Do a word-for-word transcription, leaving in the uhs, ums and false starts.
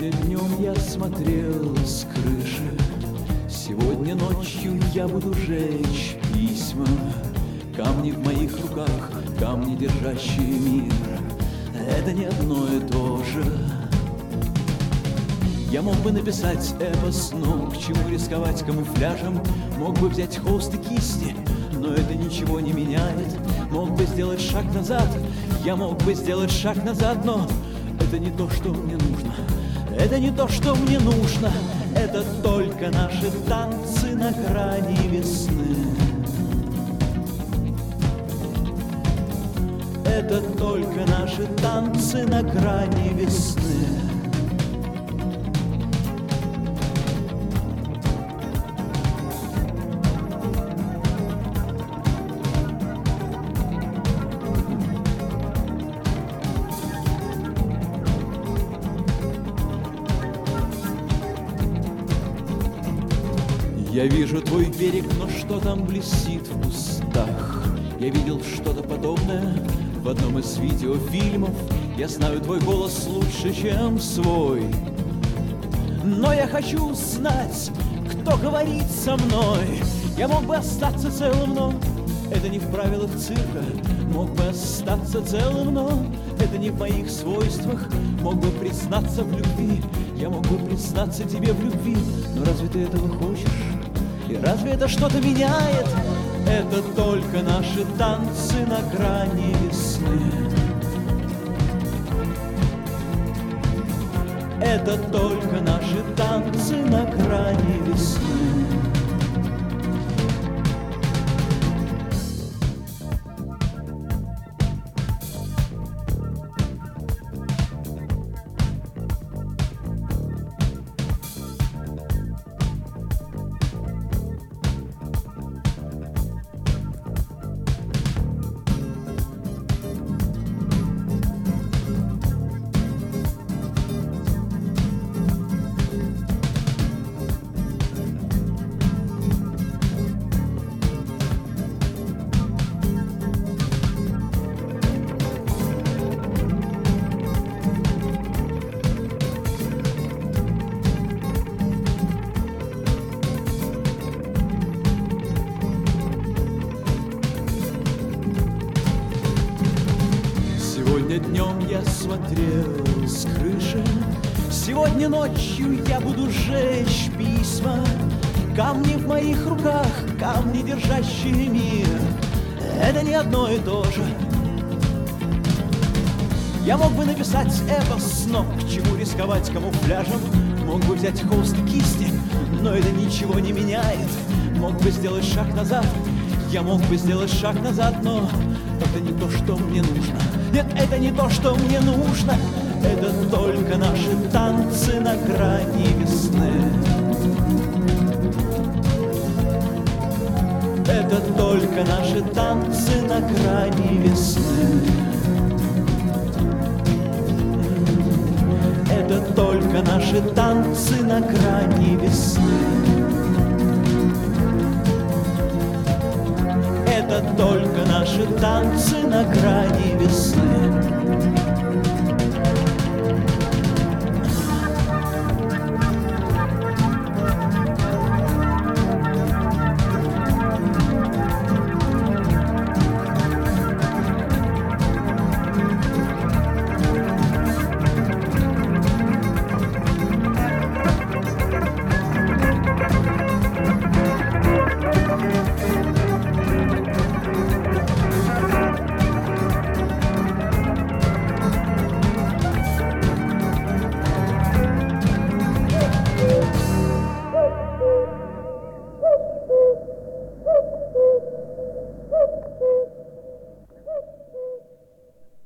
Сегодня днем я смотрел с крыши, сегодня ночью я буду жечь письма. Камни в моих руках, камни, держащие мир, это не одно и то же. Я мог бы написать эпос, но к чему рисковать камуфляжем? Мог бы взять холст и кисти, но это ничего не меняет. Мог бы сделать шаг назад, я мог бы сделать шаг назад, но это не то, что мне нужно. Это не то, что мне нужно. Это только наши танцы на грани весны. Это только наши танцы на грани весны. Я вижу твой берег, но что там блестит в кустах? Я видел что-то подобное в одном из видеофильмов. Я знаю твой голос лучше, чем свой. Но я хочу знать, кто говорит со мной. Я мог бы остаться целым, но это не в правилах цирка. Мог бы остаться целым, но это не в моих свойствах. Мог бы признаться в любви, я мог бы признаться тебе в любви. Но разве ты этого хочешь? И разве это что-то меняет? Это только наши танцы на грани весны. Это только наши танцы на грани весны. Сегодня днем я смотрел с крыши, сегодня ночью я буду жечь письма. Камни в моих руках, камни, держащие мир, это не одно и то же. Я мог бы написать эпос, но к чему рисковать камуфляжем? Мог бы взять холст и кисти, но это ничего не меняет. Мог бы сделать шаг назад, я мог бы сделать шаг назад, но это не то, что мне нужно. Нет, это не то, что мне нужно. Это только наши танцы на грани весны. Это только наши танцы на грани весны. Это только наши танцы на грани весны. Это только наши танцы на грани весны.